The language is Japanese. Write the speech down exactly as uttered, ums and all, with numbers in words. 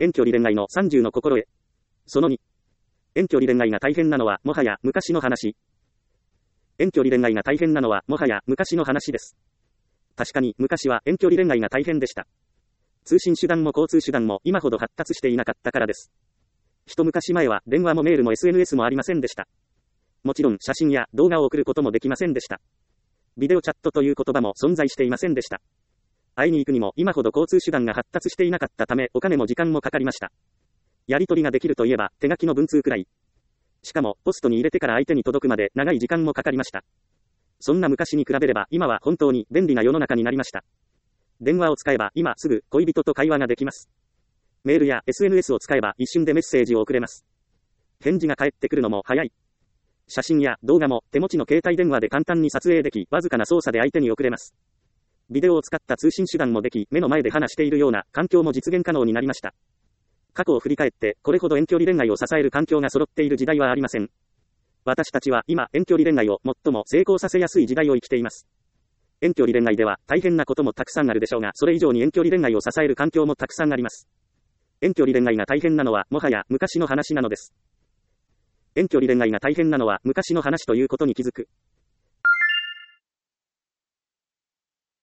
遠距離恋愛のさんじゅうの心得。そのに。遠距離恋愛が大変なのはもはや昔の話。遠距離恋愛が大変なのはもはや昔の話です。確かに昔は遠距離恋愛が大変でした。通信手段も交通手段も今ほど発達していなかったからです。一昔前は電話もメールも エスエヌエス もありませんでした。もちろん写真や動画を送ることもできませんでした。ビデオチャットという言葉も存在していませんでした。会いに行くにも今ほど交通手段が発達していなかったためお金も時間もかかりました。やり取りができるといえば手書きの文通くらい。しかもポストに入れてから相手に届くまで長い時間もかかりました。そんな昔に比べれば今は本当に便利な世の中になりました。電話を使えば今すぐ恋人と会話ができます。メールや エスエヌエス を使えば一瞬でメッセージを送れます。返事が返ってくるのも早い。写真や動画も手持ちの携帯電話で簡単に撮影でき、わずかな操作で相手に送れます。ビデオを使った通信手段もでき、目の前で話しているような環境も実現可能になりました。過去を振り返って、これほど遠距離恋愛を支える環境が揃っている時代はありません。私たちは今、遠距離恋愛を最も成功させやすい時代を生きています。遠距離恋愛では大変なこともたくさんあるでしょうが、それ以上に遠距離恋愛を支える環境もたくさんあります。遠距離恋愛が大変なのは、もはや昔の話なのです。遠距離恋愛が大変なのは昔の話ということに気づく。